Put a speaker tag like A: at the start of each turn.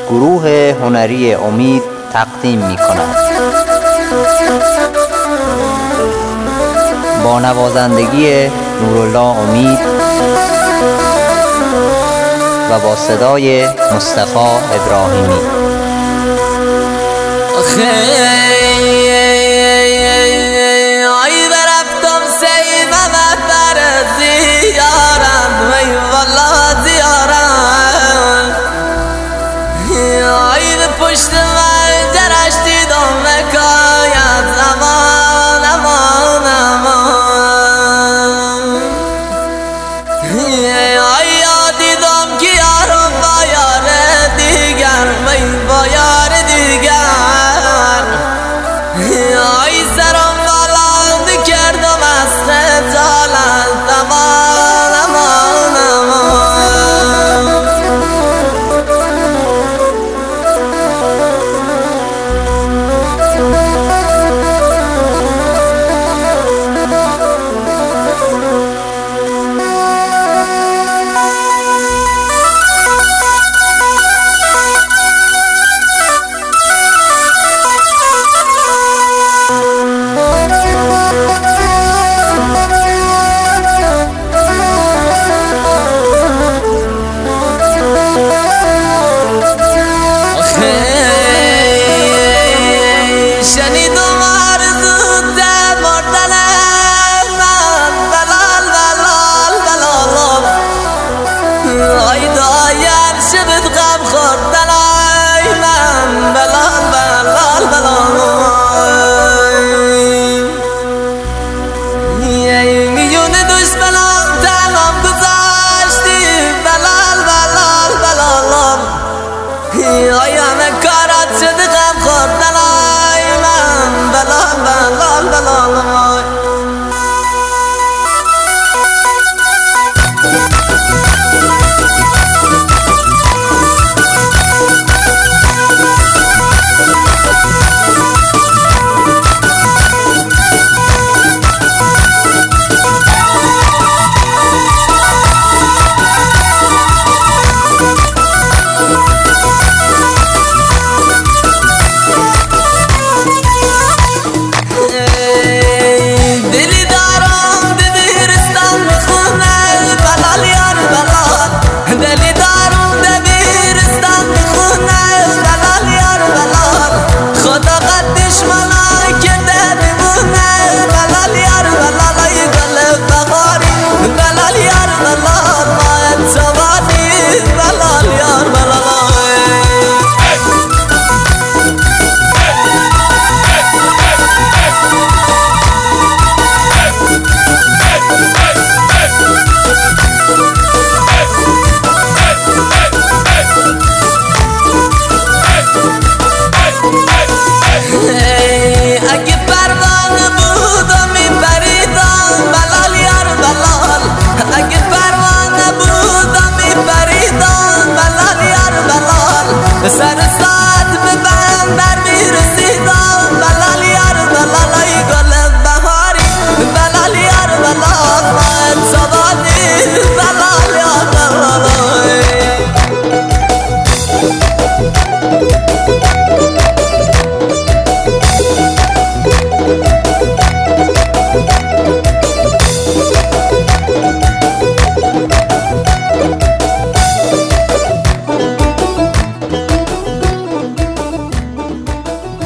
A: گروه هنری امید تقدیم می کند. با نوازندگی نورالله امید و با صدای مصطفی ابراهیمی.
B: ای برفتم سیمم بر زیارت وی والله زیارت ای به پشت من جرش دیدم مکایت امان امان امان ای دیدم که یارم با یار دیگر وی با یار دیگر ای سرم بلند کردم از خجالت امان امان امان شنیدم آرزو در مردن من بلال بلال بلال ای دایر شبت